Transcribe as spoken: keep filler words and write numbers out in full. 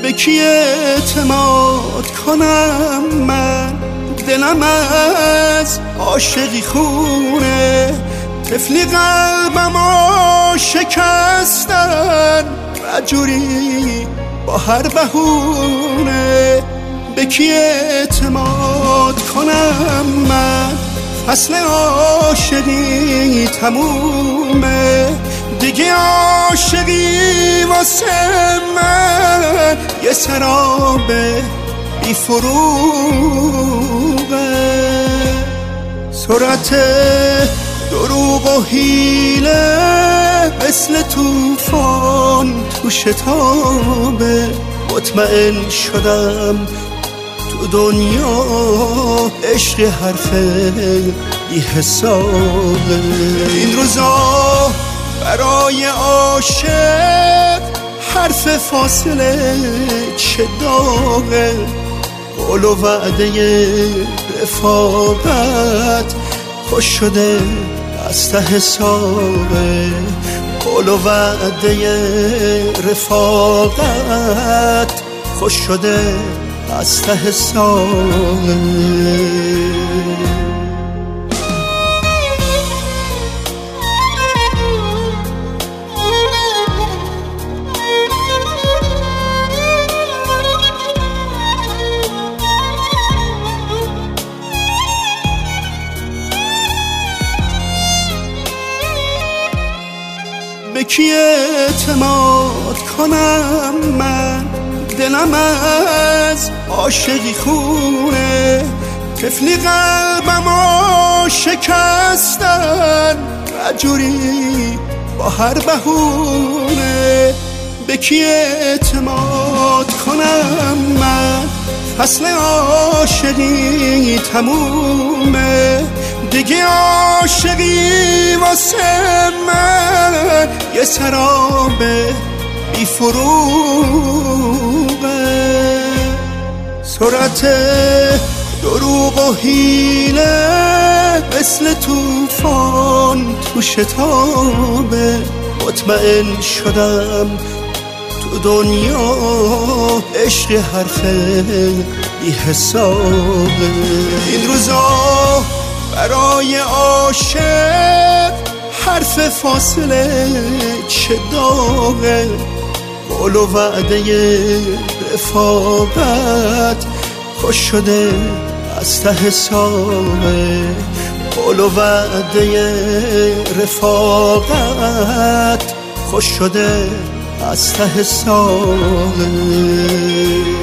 به کی اعتماد کنم من؟ دلم از عاشقی خونه، طفلی قلبمو شکستن رجوری با هر بهونه. به کی اعتماد کنم من؟ فصل عاشقی تمومه، دیگه عاشقی واسه من یه سراب بی فروغه. سرعت دروغ و حیله مثل طوفان تو شتابه، مطمئن شدم تو دنیا عشق حرف بی حسابه. این روزا برای عاشق حرف فاصله چه داغه، قول و وعده رفاقت خوش شده از ته حسابه، قول و وعده رفاقت خوش شده از ته حسابه. به کی اعتماد کنم من؟ دلم از عاشقی خونه، طفلی قلبمو شکستن رجوری با هر بهونه. به کی اعتماد کنم من؟ فصل عاشقی تمومه، دیگه عاشقی واسه من یه سراب بی فروغه. سرعت دروغ و حیله مثل طوفان تو شتابه، مطمئن شدم تو دنیا عشق حرف بی حسابه. این روزا برای عاشق حرف فاصله چه داغه، قول و وعده رفاقت خوش شده از ته حسابه، قول و وعده رفاقت خوش شده از ته حسابه.